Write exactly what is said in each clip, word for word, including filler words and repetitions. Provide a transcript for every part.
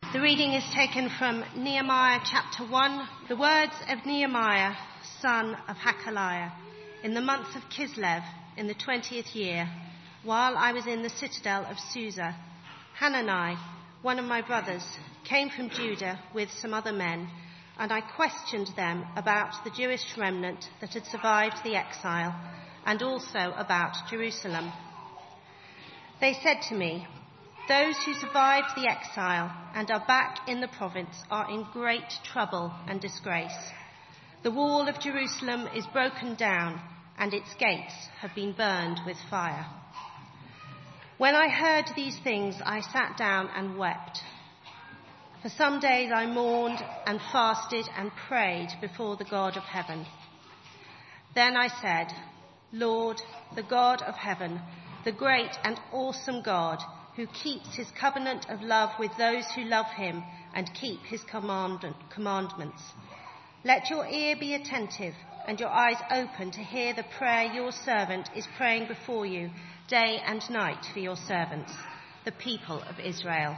The reading is taken from Nehemiah chapter one. The words of Nehemiah, son of Hakaliah, in the month of Kislev, in the twentieth year, while I was in the citadel of Susa, Hanani, one of my brothers, came from Judah with some other men, and I questioned them about the Jewish remnant that had survived the exile, and also about Jerusalem. They said to me, "Those who survived the exile and are back in the province are in great trouble and disgrace. The wall of Jerusalem is broken down, and its gates have been burned with fire." When I heard these things, I sat down and wept. For some days I mourned and fasted and prayed before the God of heaven. Then I said, "Lord, the God of heaven, the great and awesome God, who keeps his covenant of love with those who love him and keep his command- commandments. Let your ear be attentive and your eyes open to hear the prayer your servant is praying before you day and night for your servants, the people of Israel.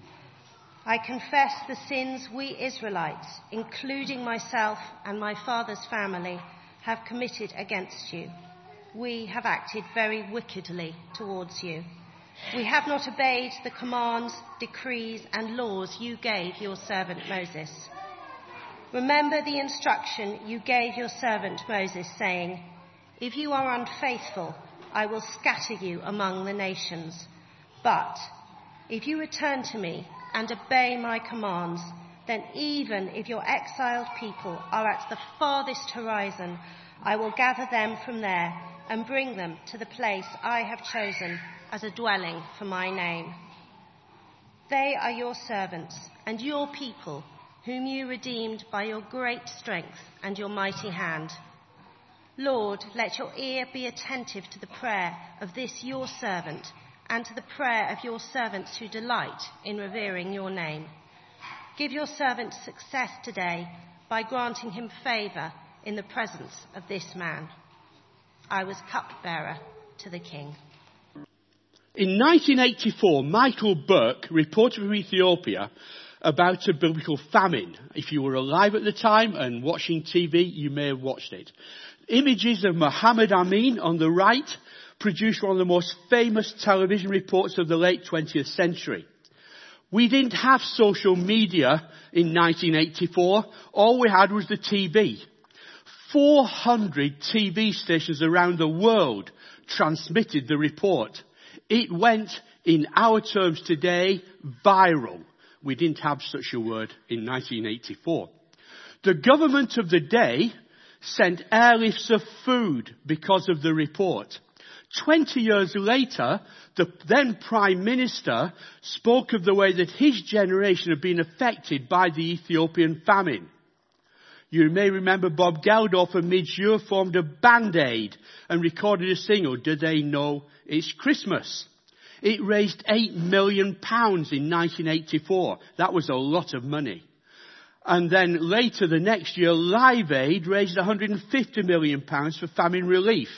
I confess the sins we Israelites, including myself and my father's family, have committed against you. We have acted very wickedly towards you. We have not obeyed the commands, decrees, and laws you gave your servant Moses. Remember the instruction you gave your servant Moses, saying, 'If you are unfaithful, I will scatter you among the nations. But if you return to me and obey my commands, then even if your exiled people are at the farthest horizon, I will gather them from there and bring them to the place I have chosen as a dwelling for my name. They are your servants and your people, whom you redeemed by your great strength and your mighty hand. Lord, let your ear be attentive to the prayer of this your servant and to the prayer of your servants who delight in revering your name. Give your servant success today by granting him favour in the presence of this man." I was cupbearer to the king. In nineteen eighty-four, Michael Burke reported from Ethiopia about a biblical famine. If you were alive at the time and watching T V, you may have watched it. Images of Muhammad Amin on the right produced one of the most famous television reports of the late twentieth century. We didn't have social media in nineteen eighty-four. All we had was the T V. four hundred T V stations around the world transmitted the report. It went, in our terms today, viral. We didn't have such a word in nineteen eighty-four. The government of the day sent airlifts of food because of the report. Twenty years later, the then Prime Minister spoke of the way that his generation had been affected by the Ethiopian famine. You may remember Bob Geldof and Midge Ure formed a band-aid and recorded a single, "Do They Know It's Christmas?" It raised eight million pounds in nineteen eighty-four. That was a lot of money. And then later the next year, Live Aid raised one hundred fifty million pounds for famine relief.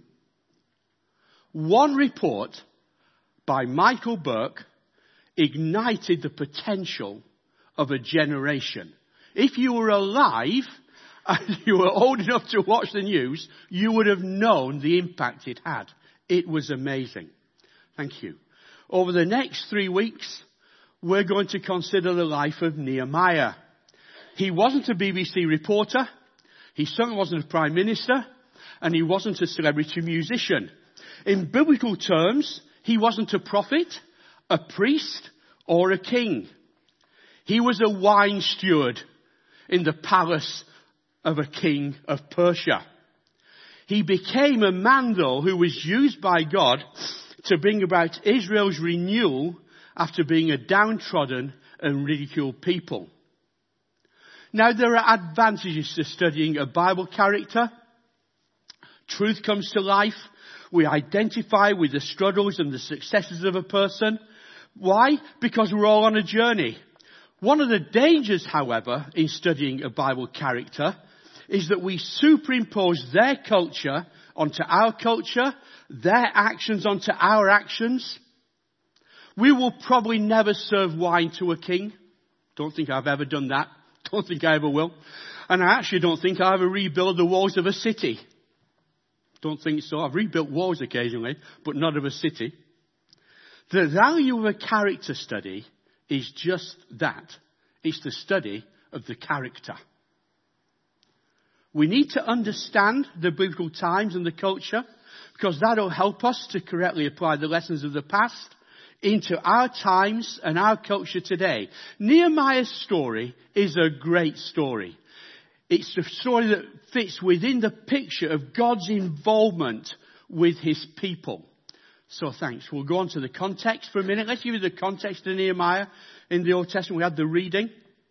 One report by Michael Burke ignited the potential of a generation. If you were alive and you were old enough to watch the news, you would have known the impact it had. It was amazing. Thank you. Over the next three weeks, we're going to consider the life of Nehemiah. He wasn't a B B C reporter. He certainly wasn't a prime minister. And he wasn't a celebrity musician. In biblical terms, he wasn't a prophet, a priest, or a king. He was a wine steward in the palace of a king of Persia. He became a man, though, who was used by God to bring about Israel's renewal after being a downtrodden and ridiculed people. Now, there are advantages to studying a Bible character. Truth comes to life. We identify with the struggles and the successes of a person. Why? Because we're all on a journey. One of the dangers, however, in studying a Bible character is that we superimpose their culture onto our culture, their actions onto our actions. We will probably never serve wine to a king. Don't think I've ever done that. Don't think I ever will. And I actually don't think I ever rebuild the walls of a city. Don't think so. I've rebuilt walls occasionally, but not of a city. The value of a character study is just that. It's the study of the character. We need to understand the biblical times and the culture, because that will help us to correctly apply the lessons of the past into our times and our culture today. Nehemiah's story is a great story. It's the story that fits within the picture of God's involvement with his people. So thanks. We'll go on to the context for a minute. Let's give you the context of Nehemiah in the Old Testament. We had the reading.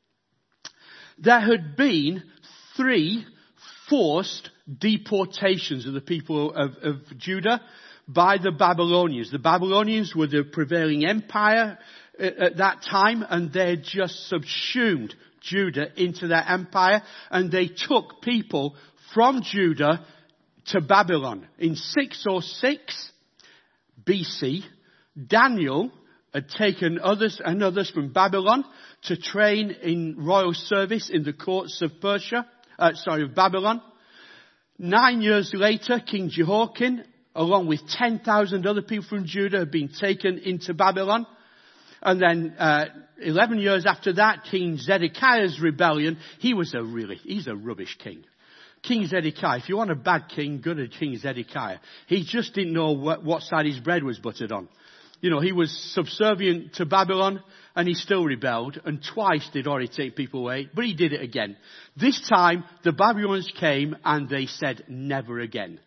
There had been three forced deportations of the people of, of Judah by the Babylonians. The Babylonians were the prevailing empire at, at that time, and they just subsumed Judah into their empire, and they took people from Judah to Babylon. In six oh six B C, Daniel had taken others and others from Babylon to train in royal service in the courts of Persia, uh, sorry, of Babylon. Nine years later, King Jehoiakim, along with ten thousand other people from Judah, had been taken into Babylon. And then, uh, eleven years after that, King Zedekiah's rebellion. He was a really, he's a rubbish king. King Zedekiah, if you want a bad king, go to King Zedekiah. He just didn't know what, what side his bread was buttered on. You know, he was subservient to Babylon, and he still rebelled, and twice did already take people away, but he did it again. This time, the Babylonians came, and they said, never again.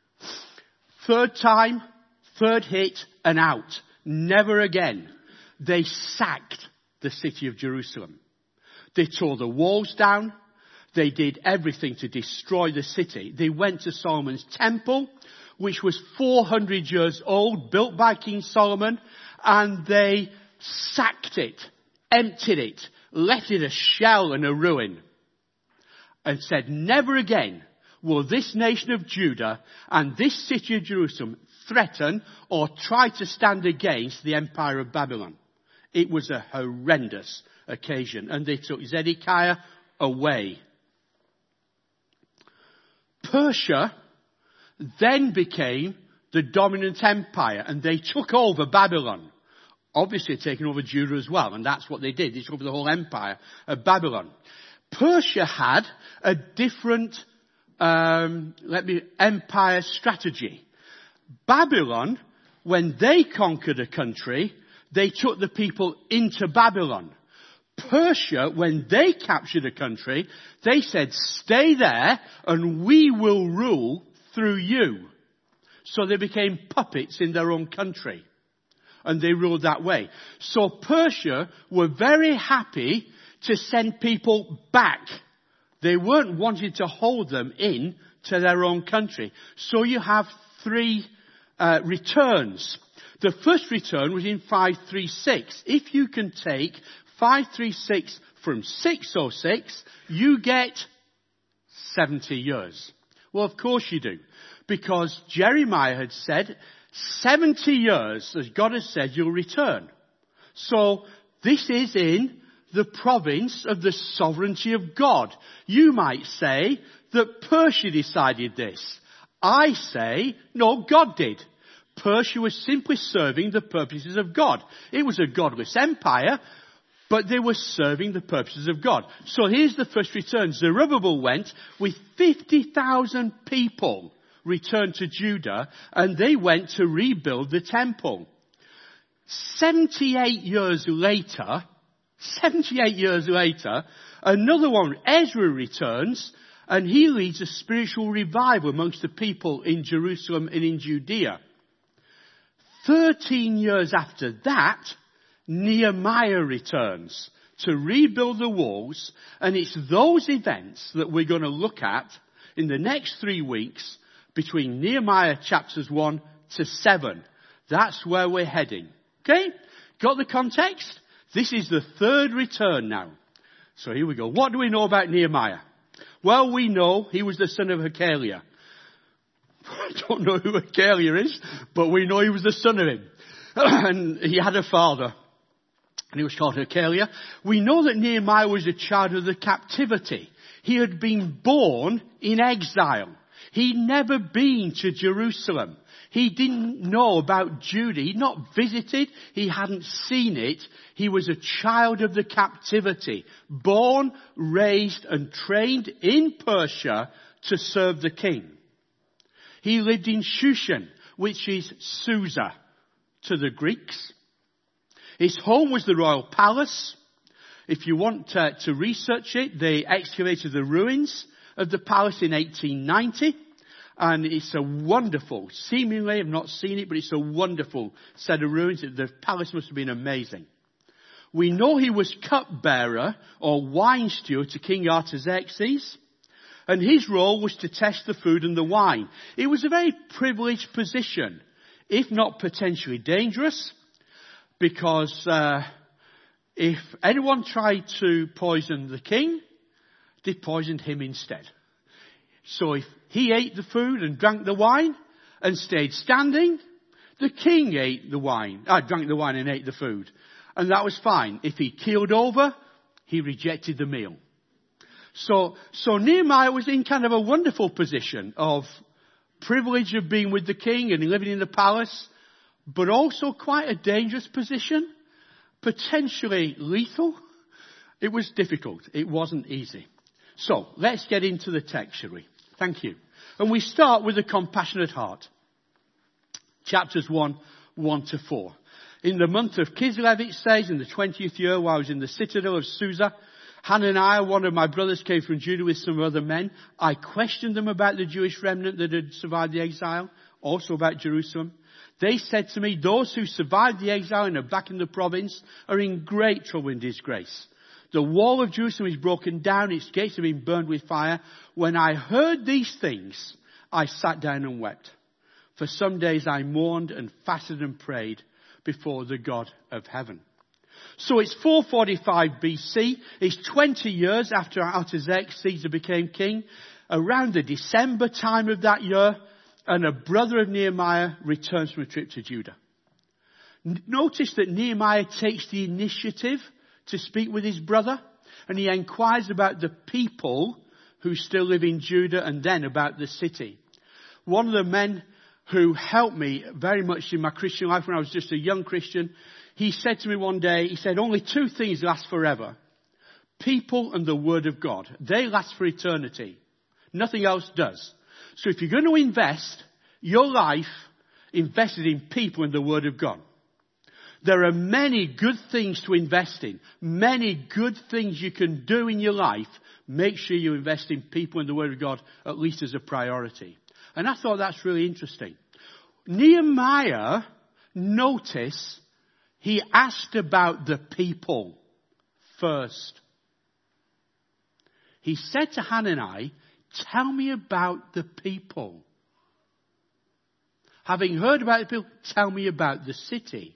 Third time, third hit, and out. Never again. They sacked the city of Jerusalem. They tore the walls down. They did everything to destroy the city. They went to Solomon's temple, which was four hundred years old, built by King Solomon, and they sacked it, emptied it, left it a shell and a ruin, and said, never again will this nation of Judah and this city of Jerusalem threaten or try to stand against the empire of Babylon. It was a horrendous occasion, and they took Zedekiah away. Persia then became the dominant empire, and they took over Babylon. Obviously taking over Judah as well, and that's what they did. They took over the whole empire of Babylon. Persia had a different um, let me empire strategy. Babylon, when they conquered a country, they took the people into Babylon. Persia, when they captured a country, they said, stay there and we will rule through you. So they became puppets in their own country. And they ruled that way. So Persia were very happy to send people back. They weren't wanting to hold them in to their own country. So you have three uh, returns. The first return was in five thirty-six. If you can take five thirty-six from six oh six, you get seventy years. Well, of course you do. Because Jeremiah had said, seventy years, as God has said, you'll return. So this is in the province of the sovereignty of God. You might say that Persia decided this. I say, no, God did. Persia was simply serving the purposes of God. It was a godless empire, but they were serving the purposes of God. So here's the first return. Zerubbabel went with fifty thousand people, returned to Judah, and they went to rebuild the temple. seventy-eight years later, seventy-eight years later, another one, Ezra, returns, and he leads a spiritual revival amongst the people in Jerusalem and in Judea. Thirteen years after that, Nehemiah returns to rebuild the walls, and it's those events that we're going to look at in the next three weeks between Nehemiah chapters one to seven. That's where we're heading. Okay? Got the context? This is the third return now. So here we go. What do we know about Nehemiah? Well, we know he was the son of Hakaliah. I don't know who Hakaliah is, but we know he was the son of him. And he had a father. and he was called Hachaliah. We know that Nehemiah was a child of the captivity. He had been born in exile. He'd never been to Jerusalem. He didn't know about Judah. He'd not visited. He hadn't seen it. He was a child of the captivity, born, raised, and trained in Persia to serve the king. He lived in Shushan, which is Susa to the Greeks. His home was the royal palace. If you want uh, to research it, they excavated the ruins of the palace in eighteen ninety. And it's a wonderful, seemingly, I've not seen it, but it's a wonderful set of ruins. The palace must have been amazing. We know he was cupbearer or wine steward to King Artaxerxes. And his role was to test the food and the wine. It was a very privileged position, if not potentially dangerous, because uh, if anyone tried to poison the king, they poisoned him instead. So if he ate the food and drank the wine and stayed standing, the king ate the wine, uh, drank the wine and ate the food. And that was fine. If he keeled over, he rejected the meal. So, so Nehemiah was in kind of a wonderful position of privilege of being with the king and living in the palace, but also quite a dangerous position, potentially lethal. It was difficult. It wasn't easy. So let's get into the text, shall we? Thank you. And we start with a compassionate heart. Chapters one, one to four. In the month of Kislev, it says, in the twentieth year, while I was in the citadel of Susa, Hananiah, one of my brothers, came from Judah with some other men. I questioned them about the Jewish remnant that had survived the exile, also about Jerusalem. They said to me, those who survived the exile and are back in the province are in great trouble and disgrace. The wall of Jerusalem is broken down, its gates have been burned with fire. When I heard these things, I sat down and wept. For some days I mourned and fasted and prayed before the God of heaven. So it's four forty-five B C. It's twenty years after Artaxerxes became king. Around the December time of that year, and a brother of Nehemiah returns from a trip to Judah. Notice that Nehemiah takes the initiative to speak with his brother, and he inquires about the people who still live in Judah and then about the city. One of the men who helped me very much in my Christian life when I was just a young Christian, he said to me one day, he said, only two things last forever. People and the Word of God. They last for eternity. Nothing else does. So if you're going to invest your life invested in people and the Word of God, there are many good things to invest in. Many good things you can do in your life. Make sure you invest in people and the Word of God, at least as a priority. And I thought that's really interesting. Nehemiah, notice, he asked about the people first. He said to Hanani, tell me about the people. Having heard about the people, tell me about the city.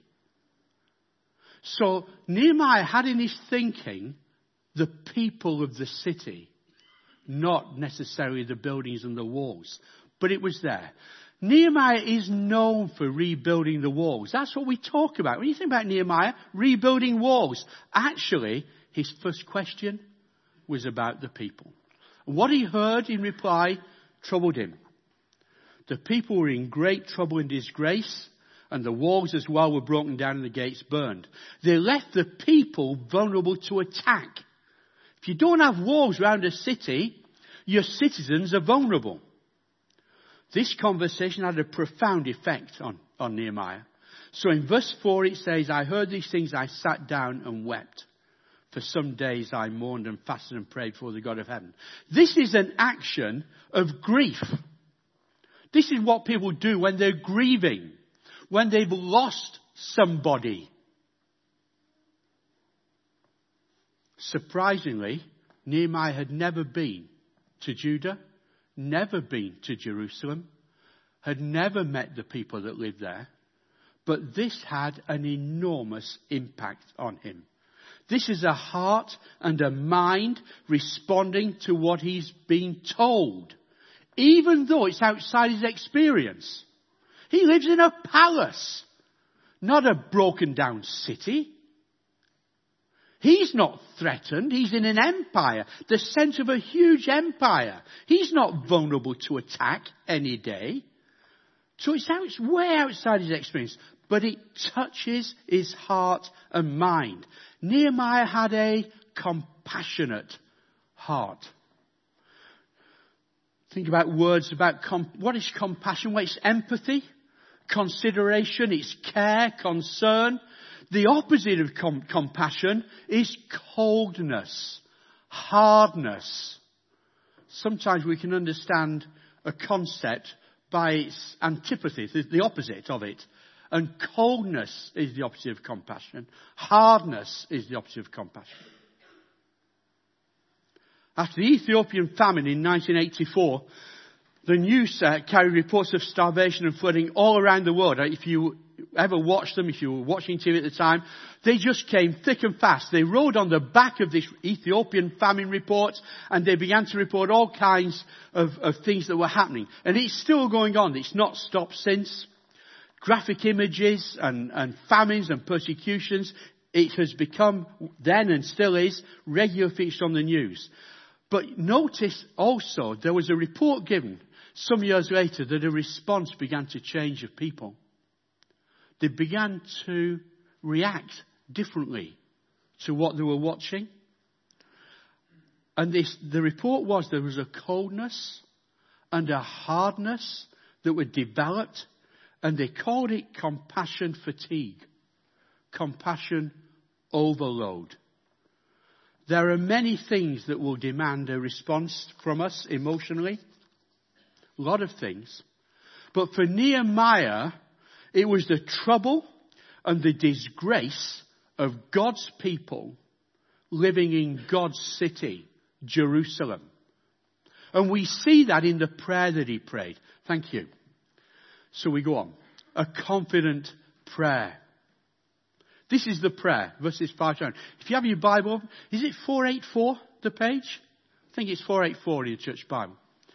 So Nehemiah had in his thinking the people of the city, not necessarily the buildings and the walls, but it was there. Nehemiah is known for rebuilding the walls. That's what we talk about. When you think about Nehemiah, rebuilding walls, actually, his first question was about the people. What he heard in reply troubled him. The people were in great trouble and disgrace, and the walls as well were broken down and the gates burned. They left the people vulnerable to attack. If you don't have walls around a city, your citizens are vulnerable. This conversation had a profound effect on, on Nehemiah. So in verse four it says, I heard these things, I sat down and wept. For some days I mourned and fasted and prayed before the God of heaven. This is an action of grief. This is what people do when they're grieving, when they've lost somebody. Surprisingly, Nehemiah had never been to Judah, never been to Jerusalem, had never met the people that lived there, but this had an enormous impact on him. This is a heart and a mind responding to what he's being told, even though it's outside his experience. He lives in a palace, not a broken down city. He's not threatened. He's in an empire, the centre of a huge empire. He's not vulnerable to attack any day. So it's, out, it's way outside his experience. But it touches his heart and mind. Nehemiah had a compassionate heart. Think about words about com- what is compassion? Well, it's empathy, consideration, it's care, concern. The opposite of com- compassion is coldness, hardness. Sometimes we can understand a concept by its antipathy, the opposite of it. And coldness is the opposite of compassion. Hardness is the opposite of compassion. After the Ethiopian famine in nineteen eighty-four, the news uh, carried reports of starvation and flooding all around the world. If you ever watched them, if you were watching T V at the time, they just came thick and fast. They rode on the back of this Ethiopian famine report, and they began to report all kinds of, of things that were happening. And it's still going on. It's not stopped since. Graphic images and, and famines and persecutions, it has become then and still is regular feature on the news. But notice also there was a report given some years later that a response began to change of people. They began to react differently to what they were watching. And this, the report was there was a coldness and a hardness that were developed, and they called it compassion fatigue, compassion overload. There are many things that will demand a response from us emotionally. A lot of things. But for Nehemiah, it was the trouble and the disgrace of God's people living in God's city, Jerusalem. And we see that in the prayer that he prayed. Thank you. So we go on. A confident prayer. This is the prayer, verses five to nine. If you have your Bible, is it four eighty-four, the page? I think it's four eighty-four in your church Bible.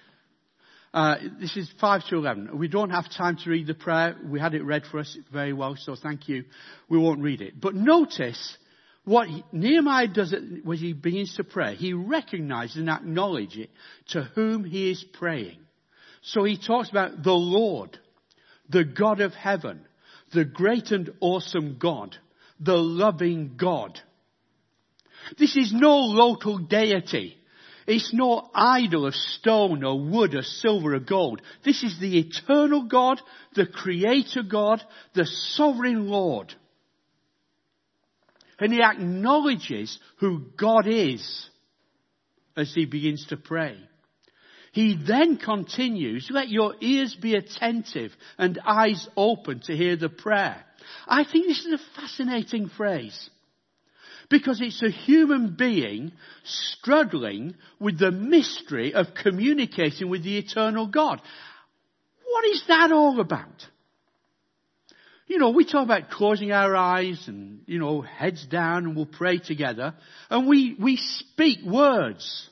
Uh, this is five to eleven. We don't have time to read the prayer. We had it read for us very well, so thank you. We won't read it. But notice what he, Nehemiah does when he begins to pray. He recognizes and acknowledges it to whom he is praying. So he talks about the Lord, the God of heaven, the great and awesome God, the loving God. This is no local deity. It's no idol of stone or wood or silver or gold. This is the eternal God, the creator God, the sovereign Lord. And he acknowledges who God is as he begins to pray. He then continues, let your ears be attentive and eyes open to hear the prayer. I think this is a fascinating phrase. Because it's a human being struggling with the mystery of communicating with the eternal God. What is that all about? You know, we talk about closing our eyes and, you know, heads down and we'll pray together. And we, we speak words.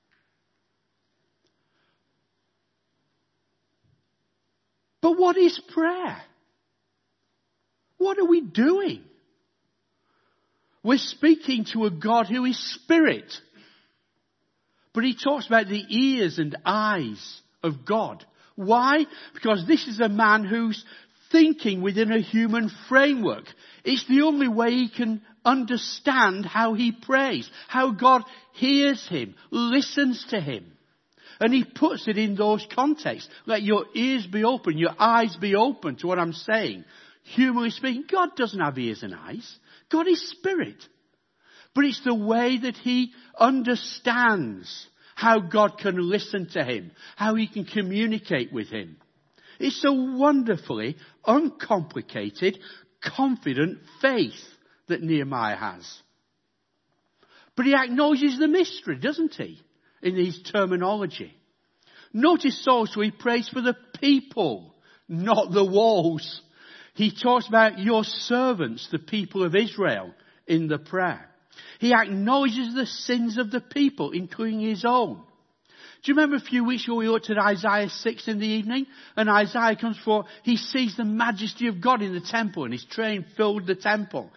But what is prayer? What are we doing? We're speaking to a God who is spirit. But he talks about the ears and eyes of God. Why? Because this is a man who's thinking within a human framework. It's the only way he can understand how he prays, how God hears him, listens to him. And he puts it in those contexts. Let your ears be open, your eyes be open to what I'm saying. Humanly speaking, God doesn't have ears and eyes. God is spirit. But it's the way that he understands how God can listen to him, how he can communicate with him. It's a wonderfully uncomplicated, confident faith that Nehemiah has. But he acknowledges the mystery, doesn't he, in his terminology. Notice also he prays for the people, not the walls. He talks about your servants, the people of Israel, in the prayer. He acknowledges the sins of the people, including his own. Do you remember a few weeks ago we looked at Isaiah six in the evening? And Isaiah comes forward, he sees the majesty of God in the temple and his train filled the temple.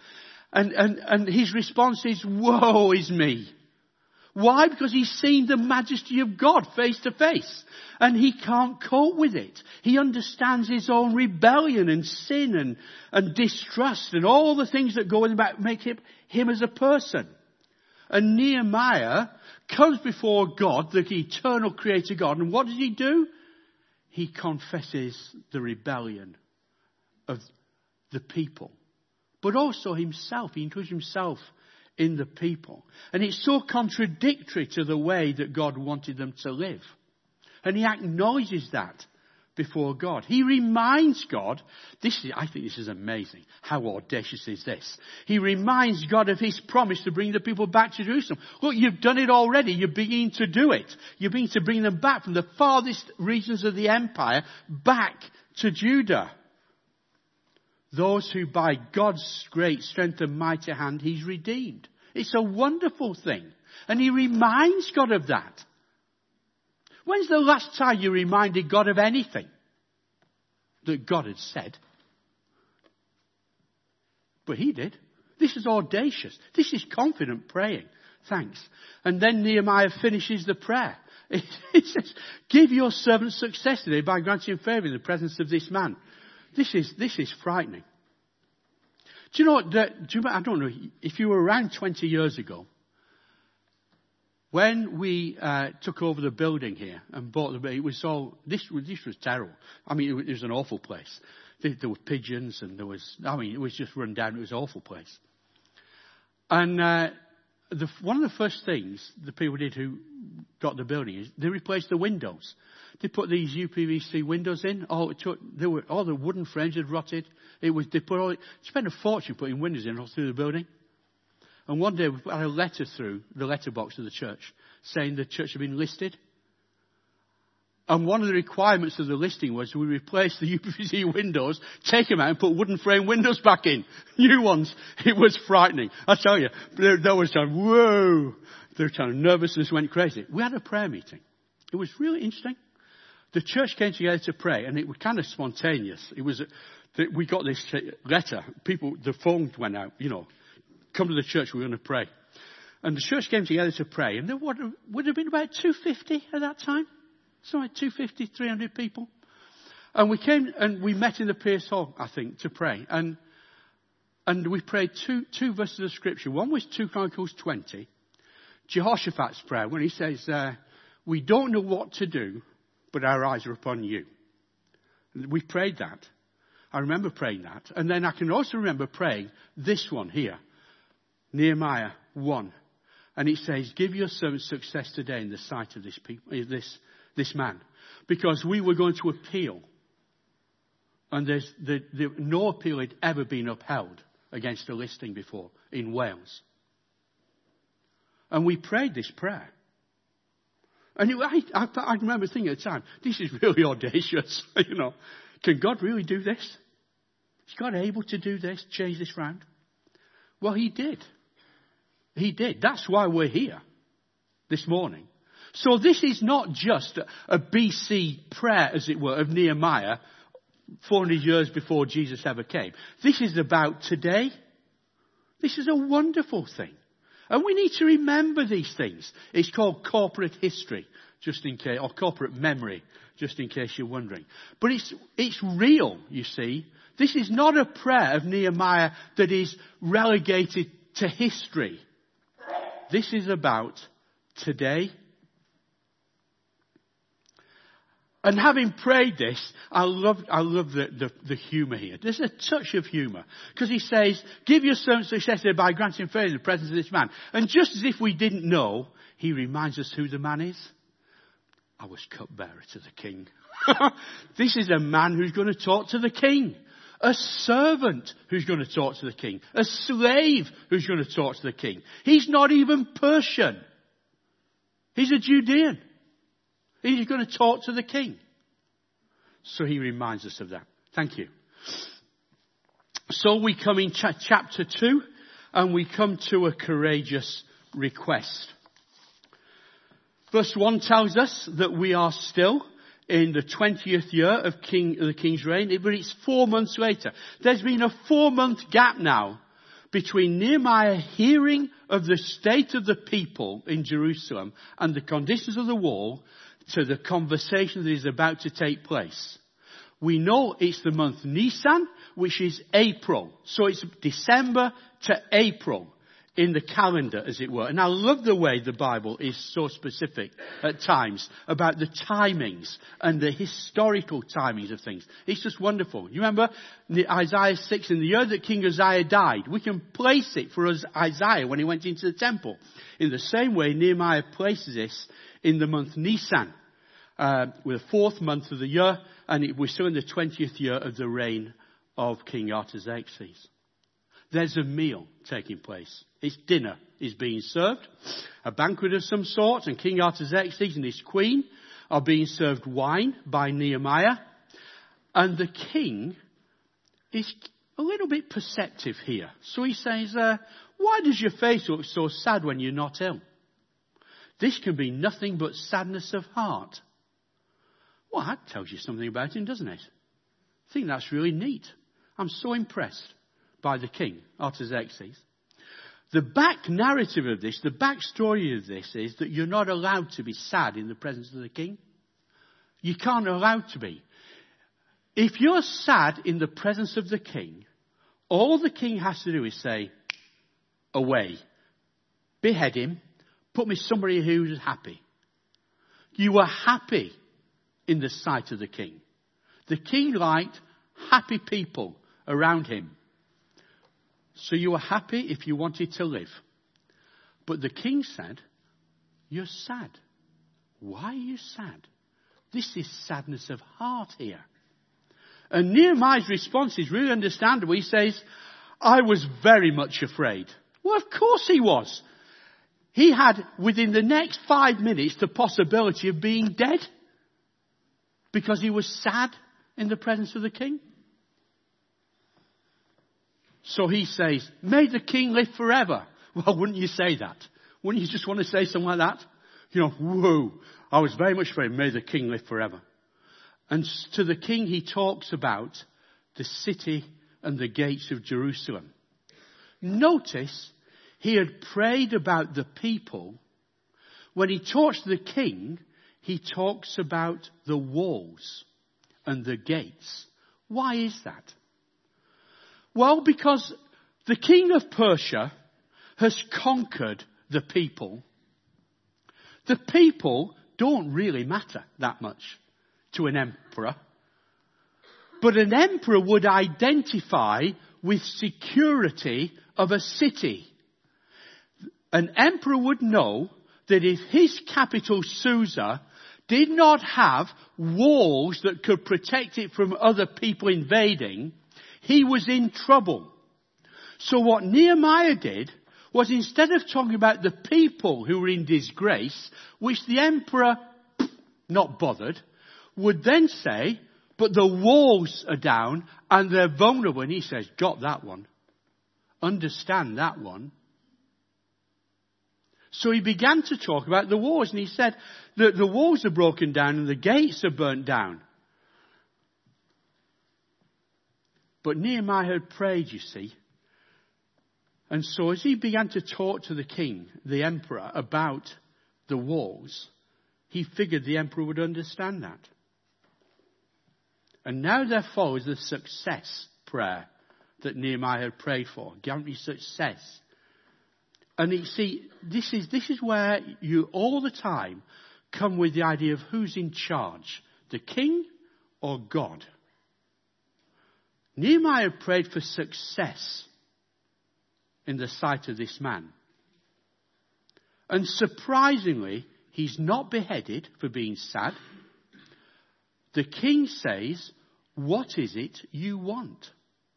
And, and, and his response is, woe is me. Why? Because he's seen the majesty of God face to face. And he can't cope with it. He understands his own rebellion and sin and, and distrust and all the things that go about make him, him as a person. And Nehemiah comes before God, the eternal creator God. And what does he do? He confesses the rebellion of the people. But also himself. He includes himself in the people. And it's so contradictory to the way that God wanted them to live. And he acknowledges that before God. He reminds God, this is, I think this is amazing. How audacious is this? He reminds God of his promise to bring the people back to Jerusalem. Look, you've done it already. You're beginning to do it. You're beginning to bring them back from the farthest regions of the empire back to Judah. Those who by God's great strength and mighty hand he's redeemed. It's a wonderful thing. And he reminds God of that. When's the last time you reminded God of anything that God had said? But he did. This is audacious. This is confident praying. Thanks. And then Nehemiah finishes the prayer. He says, give your servant success today by granting him favour in the presence of this man. This is, this is frightening. Do you know what, the, do you, I don't know, if you were around twenty years ago, when we uh, took over the building here and bought the, it was all, this, this was terrible. I mean, it was, it was an awful place. There, there were pigeons and there was, I mean, it was just run down. It was an awful place. And uh, the, one of the first things the people did who got the building is they replaced the windows. They put these U P V C windows in. All, it took, they were, all the wooden frames had rotted. It was, they put all, spent a fortune putting windows in all through the building. And one day we had a letter through the letterbox of the church saying the church had been listed. And one of the requirements of the listing was we replace the U P V C windows, take them out and put wooden frame windows back in. New ones. It was frightening. I tell you, there, there was a whoa. Their kind of nervousness went crazy. We had a prayer meeting. It was really interesting. The church came together to pray, and it was kind of spontaneous. It was, we got this letter. People, the phone went out, you know, come to the church, we're going to pray. And the church came together to pray, and there would have, would have been about two hundred fifty at that time. Something like two hundred fifty, three hundred people. And we came, and we met in the Pierce Hall, I think, to pray. And, and we prayed two, two verses of scripture. One was two Chronicles twenty. Jehoshaphat's prayer, when he says, uh, we don't know what to do, but our eyes are upon you. We prayed that. I remember praying that. And then I can also remember praying this one here. Nehemiah one. And it says, give your servant success today in the sight of this people, this, this man. Because we were going to appeal. And there's the, the, no appeal had ever been upheld against a listing before in Wales. And we prayed this prayer. And it, I, I, I remember thinking at the time, this is really audacious. You know, can God really do this? Is God able to do this, change this round? Well, he did. He did. That's why we're here this morning. So this is not just a, a B C prayer, as it were, of Nehemiah, four hundred years before Jesus ever came. This is about today. This is a wonderful thing. And we need to remember these things. It's called corporate history, just in case, or corporate memory, just in case you're wondering. But it's, it's real, you see. This is not a prayer of Nehemiah that is relegated to history. This is about today. And having prayed this, I love, I love the, the, the humour here. There's a touch of humour. Because he says, give your servant success today by granting favour in the presence of this man. And just as if we didn't know, he reminds us who the man is. I was cupbearer to the king. This is a man who's going to talk to the king. A servant who's going to talk to the king. A slave who's going to talk to the king. He's not even Persian. He's a Judean. He's going to talk to the king. So he reminds us of that. Thank you. So we come in ch- chapter two, and we come to a courageous request. Verse one tells us that we are still in the twentieth year of King, the king's reign, but it's four months later. There's been a four month gap now between Nehemiah hearing of the state of the people in Jerusalem and the conditions of the wall to the conversation that is about to take place. We know it's the month Nisan, which is April. So it's December to April in the calendar, as it were. And I love the way the Bible is so specific at times about the timings and the historical timings of things. It's just wonderful. You remember Isaiah six, in the year that King Uzziah died, we can place it for us, Isaiah, when he went into the temple. In the same way, Nehemiah places this in the month Nisan, uh, with the fourth month of the year, and it, we're still in the twentieth year of the reign of King Artaxerxes. There's a meal taking place. It's dinner is being served, a banquet of some sort, and King Artaxerxes and his queen are being served wine by Nehemiah. And the king is a little bit perceptive here. So he says, uh, why does your face look so sad when you're not ill? This can be nothing but sadness of heart. Well, that tells you something about him, doesn't it? I think that's really neat. I'm so impressed by the king, Artaxerxes. The back narrative of this, the back story of this is that you're not allowed to be sad in the presence of the king. You can't allow to be. If you're sad in the presence of the king, all the king has to do is say, away, behead him, put me somebody who's happy. You are happy in the sight of the king. The king liked happy people around him. So you were happy if you wanted to live. But the king said, you're sad. Why are you sad? This is sadness of heart here. And Nehemiah's response is really understandable. He says, I was very much afraid. Well, of course he was. He had, within the next five minutes, the possibility of being dead because he was sad in the presence of the king. So he says, may the king live forever. Well, wouldn't you say that? Wouldn't you just want to say something like that? You know, whoa, I was very much afraid, may the king live forever. And to the king he talks about the city and the gates of Jerusalem. Notice he had prayed about the people. When he talks to the king, he talks about the walls and the gates. Why is that? Well, because the king of Persia has conquered the people. The people don't really matter that much to an emperor. But an emperor would identify with security of a city. An emperor would know that if his capital, Susa, did not have walls that could protect it from other people invading, he was in trouble. So what Nehemiah did was, instead of talking about the people who were in disgrace, which the emperor, not bothered, would then say, but the walls are down and they're vulnerable. And he says, got that one. Understand that one. So he began to talk about the walls, and he said that the walls are broken down and the gates are burnt down. But Nehemiah had prayed, you see. And so as he began to talk to the king, the emperor, about the walls, he figured the emperor would understand that. And now there follows the success prayer that Nehemiah had prayed for. Guarantee success. And you see, this is, this is where you all the time come with the idea of who's in charge. The king or God? Nehemiah prayed for success in the sight of this man. And surprisingly, he's not beheaded for being sad. The king says, what is it you want?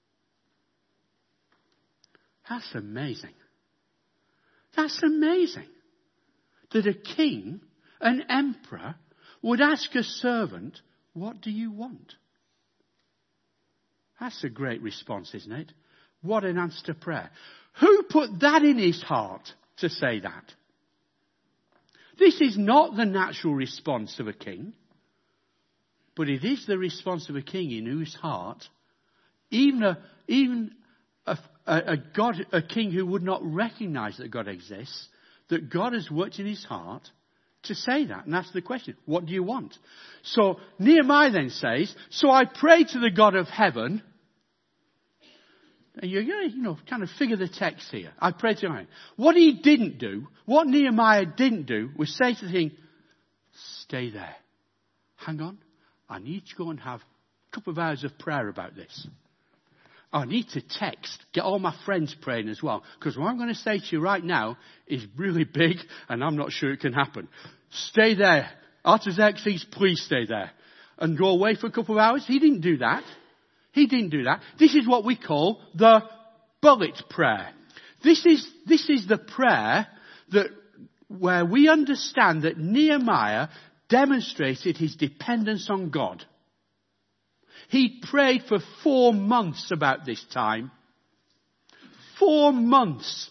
That's amazing. That's amazing. That a king, an emperor, would ask a servant, what do you want? That's a great response, isn't it? What an answer to prayer. Who put that in his heart to say that? This is not the natural response of a king, but it is the response of a king in whose heart even a, even a, a, a God, a king who would not recognize that God exists, that God has worked in his heart to say that and ask the question, what do you want? So Nehemiah then says, so I prayed to the God of heaven. And you're going to, you know, kind of figure the text here. I prayed to him. What he didn't do, what Nehemiah didn't do, was say to the king, stay there. Hang on. I need to go and have a couple of hours of prayer about this. I need to text, get all my friends praying as well. Because what I'm going to say to you right now is really big and I'm not sure it can happen. Stay there. Artaxerxes, please stay there. And go away for a couple of hours. He didn't do that. He didn't do that. This is what we call the bullet prayer. This is, this is the prayer that, where we understand that Nehemiah demonstrated his dependence on God. He prayed for four months about this time. Four months.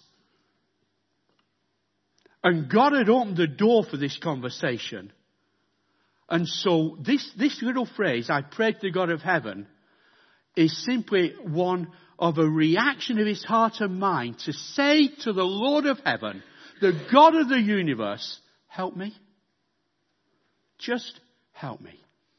And God had opened the door for this conversation. And so this, this little phrase, I prayed to the God of heaven, is simply one of a reaction of his heart and mind to say to the Lord of heaven, the God of the universe, help me. Just help me.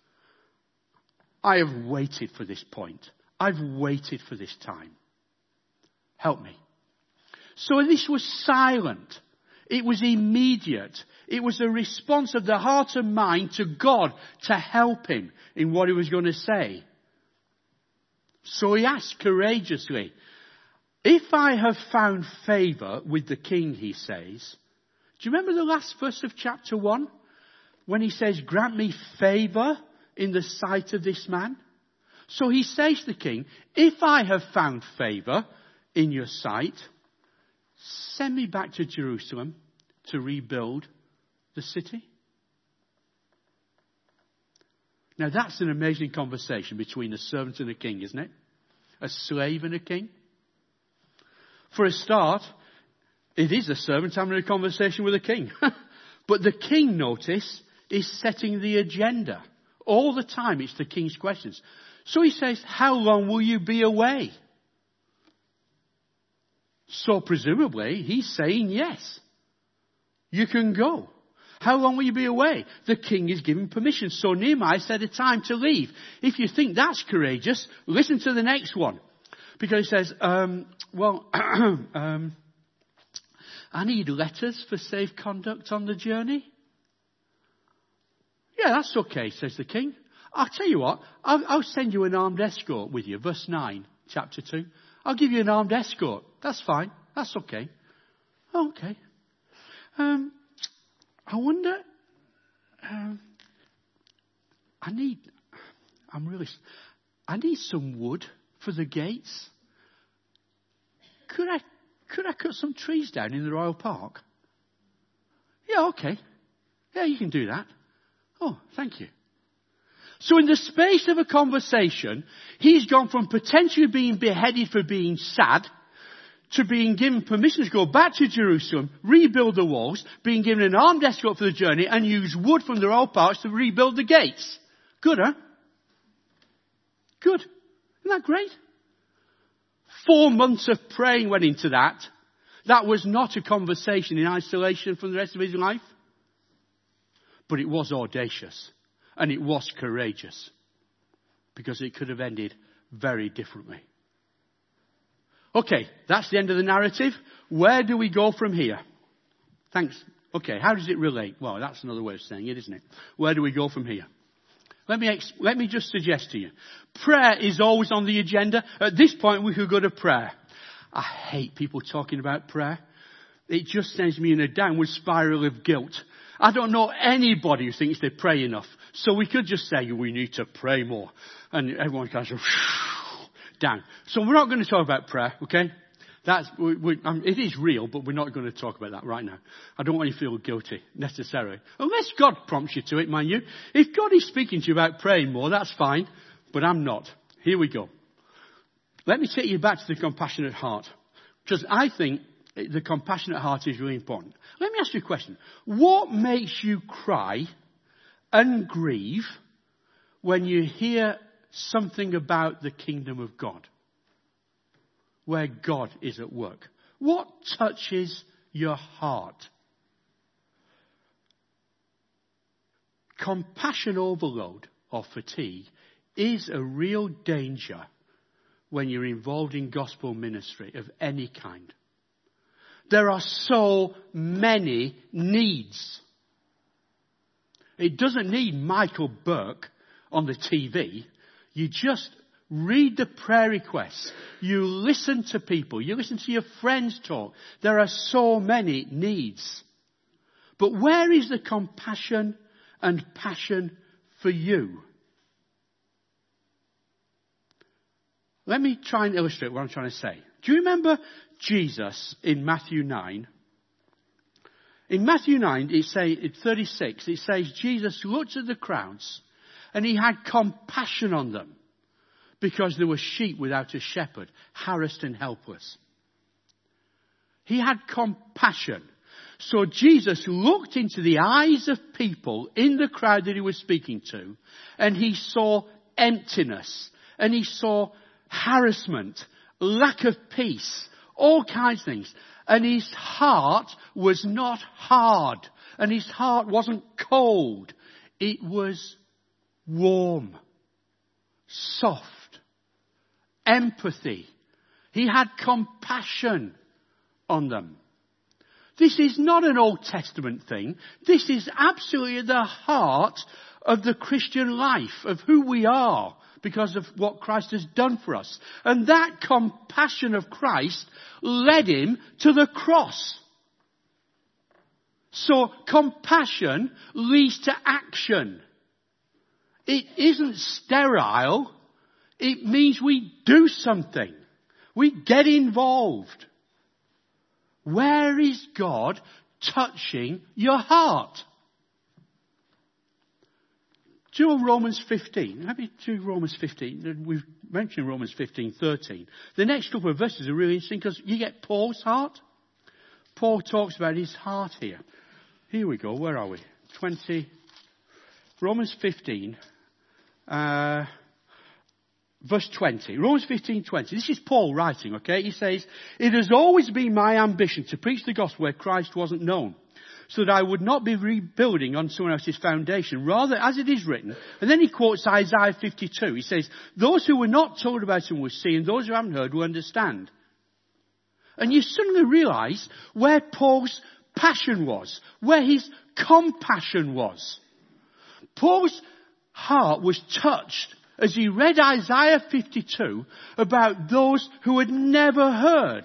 I have waited for this point. I've waited for this time. Help me. So this was silent. It was immediate. It was a response of the heart and mind to God to help him in what he was going to say. So he asked courageously, if I have found favour with the king, he says. Do you remember the last verse of chapter one? When he says, grant me favour in the sight of this man. So he says to the king, if I have found favour in your sight, send me back to Jerusalem to rebuild the city. Now that's an amazing conversation between a servant and a king, isn't it? A slave and a king. For a start, it is a servant having a conversation with a king. But the king, notice, is setting the agenda. All the time it's the king's questions. So he says, how long will you be away? So presumably he's saying yes. You can go. How long will you be away? The king is giving permission. So Nehemiah said a time to leave. If you think that's courageous, listen to the next one. Because he says, um, well, um, I need letters for safe conduct on the journey. Yeah, that's okay, says the king. I'll tell you what, I'll, I'll send you an armed escort with you. Verse nine, chapter two. I'll give you an armed escort. That's fine. That's okay. Okay. Um, I wonder, um, I need, I'm really, I need some wood for the gates. Could I, could I cut some trees down in the Royal Park? Yeah, okay. Yeah, you can do that. Oh, thank you. So in the space of a conversation, he's gone from potentially being beheaded for being sad to being given permission to go back to Jerusalem, rebuild the walls, being given an armed escort for the journey, and use wood from the royal parks to rebuild the gates. Good, huh? Good. Isn't that great? Four months of praying went into that. That was not a conversation in isolation from the rest of his life. But it was audacious. And it was courageous. Because it could have ended very differently. Okay, that's the end of the narrative. Where do we go from here? Thanks. Okay, how does it relate? Well, that's another way of saying it, isn't it? Where do we go from here? Let me, ex- let me just suggest to you. Prayer is always on the agenda. At this point, we could go to prayer. I hate people talking about prayer. It just sends me in a downward spiral of guilt. I don't know anybody who thinks they pray enough. So we could just say, we need to pray more. And everyone kind of down. So we're not going to talk about prayer, okay? That's, we, we, um, it is real, but we're not going to talk about that right now. I don't want you to feel guilty, necessarily. Unless God prompts you to it, mind you. If God is speaking to you about praying more, that's fine. But I'm not. Here we go. Let me take you back to the compassionate heart. Because I think the compassionate heart is really important. Let me ask you a question. What makes you cry and grieve when you hear something about the kingdom of God? where God is at work? What touches your heart? Compassion overload or fatigue is a real danger when you're involved in gospel ministry of any kind. There are so many needs. It doesn't need Michael Burke on the T V. You just read the prayer requests. You listen to people. You listen to your friends talk. There are so many needs. But where is the compassion and passion for you? Let me try and illustrate what I'm trying to say. Do you remember Jesus in Matthew nine? In Matthew nine, it say, in thirty-six, it says Jesus looked at the crowds and he had compassion on them because there were sheep without a shepherd, harassed and helpless. He had compassion. So Jesus looked into the eyes of people in the crowd that he was speaking to, and he saw emptiness, and he saw harassment, lack of peace, all kinds of things. And his heart was not hard, and his heart wasn't cold. It was warm, soft, empathy. He had compassion on them. This is not an Old Testament thing. This is absolutely at the heart of the Christian life, of who we are because of what Christ has done for us. And that compassion of Christ led him to the cross. So compassion leads to action. It isn't sterile. It means we do something. We get involved. Where is God touching your heart? Do Romans fifteen. Let me do Romans fifteen. We've mentioned Romans fifteen, thirteen. The next couple of verses are really interesting because you get Paul's heart. Paul talks about his heart here. Here we go. Where are we? twenty. Romans fifteen. Uh, verse twenty. Romans fifteen, twenty. This is Paul writing, okay? He says, "It has always been my ambition to preach the gospel where Christ wasn't known, so that I would not be rebuilding on someone else's foundation. Rather, as it is written," and then he quotes Isaiah fifty-two. He says, "Those who were not told about him will see, and those who haven't heard will understand." And you suddenly realize where Paul's passion was, where his compassion was. Paul's heart was touched as he read Isaiah fifty-two about those who had never heard,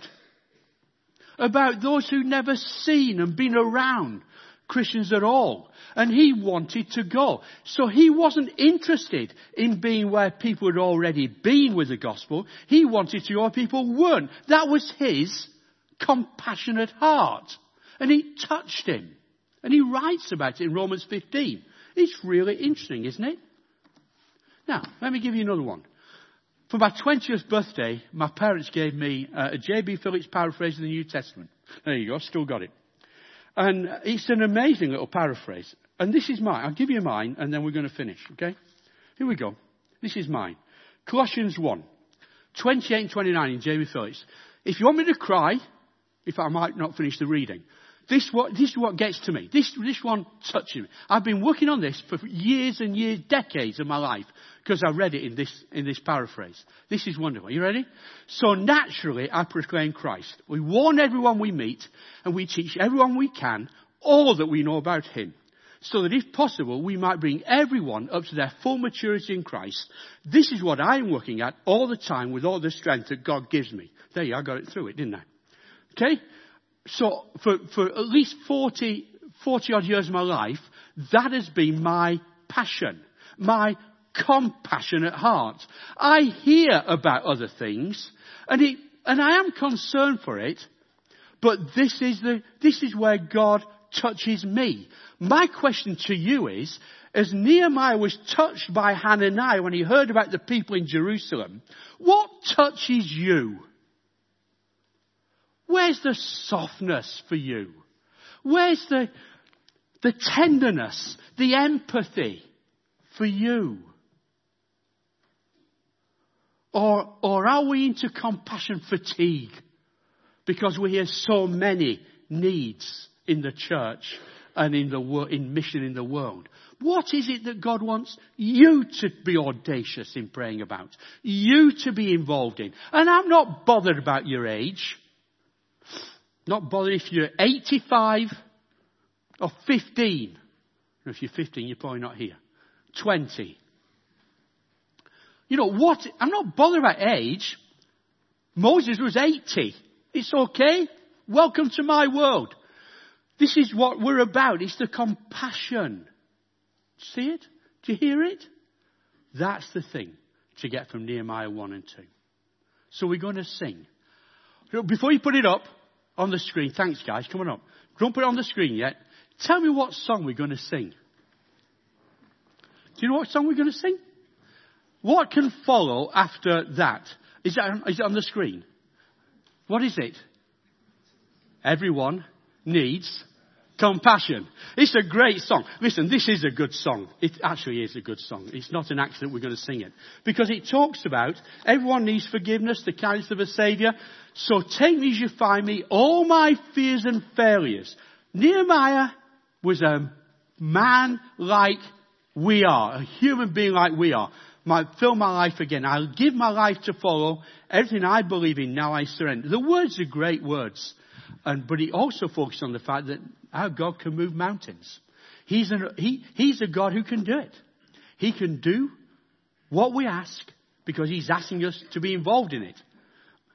about those who'd never seen and been around Christians at all. And he wanted to go. So he wasn't interested in being where people had already been with the gospel. He wanted to go where people weren't. That was his compassionate heart. And it touched him. And he writes about it in Romans fifteen. It's really interesting, isn't it? Now, let me give you another one. For my twentieth birthday, my parents gave me uh, a J B Phillips paraphrase of the New Testament. There you go, still got it. And it's an amazing little paraphrase. And this is mine. I'll give you mine, and then we're going to finish, okay? Here we go. This is mine. Colossians one, twenty-eight and twenty-nine in J B Phillips. If you want me to cry, if I might not finish the reading, This what this is what gets to me. This this one touches me. I've been working on this for years and years, decades of my life, because I read it in this in this paraphrase. This is wonderful. You ready? "So naturally I proclaim Christ. We warn everyone we meet, and we teach everyone we can all that we know about him, so that if possible we might bring everyone up to their full maturity in Christ. This is what I am working at all the time with all the strength that God gives me." There you are, I got it through it, didn't I? Okay? So for, for at least forty, forty odd years of my life, that has been my passion, my compassionate heart. I hear about other things, and it, and I am concerned for it, but this is the, this is where God touches me. My question to you is, as Nehemiah was touched by Hananiah when he heard about the people in Jerusalem, what touches you? Where's the softness for you? Where's the, the tenderness, the empathy for you? Or, or are we into compassion fatigue? Because we hear so many needs in the church and in the wor- in mission in the world. What is it that God wants you to be audacious in praying about? You to be involved in? And I'm not bothered about your age. Not bothered if you're eighty-five or fifteen. If you're fifteen, you're probably not here. twenty. You know what? I'm not bothered about age. Moses was eighty. It's okay. Welcome to my world. This is what we're about. It's the compassion. See it? Do you hear it? That's the thing to get from Nehemiah one and two. So we're going to sing. Before you put it up on the screen, thanks guys, come on up. Don't put it on the screen yet. Tell me what song we're going to sing. Do you know what song we're going to sing? What can follow after that? Is that, is it on the screen? What is it? Everyone needs compassion. It's a great song. Listen, this is a good song. It actually is a good song. It's not an accident we're going to sing it. Because it talks about everyone needs forgiveness, the kindness of a Saviour. So take me as you find me, all my fears and failures. Nehemiah was a man like we are, a human being like we are. My, fill my life again. I'll give my life to follow. Everything I believe in, now I surrender. The words are great words. And, but he also focused on the fact that our God can move mountains. He's, an, he, he's a God who can do it. He can do what we ask because he's asking us to be involved in it.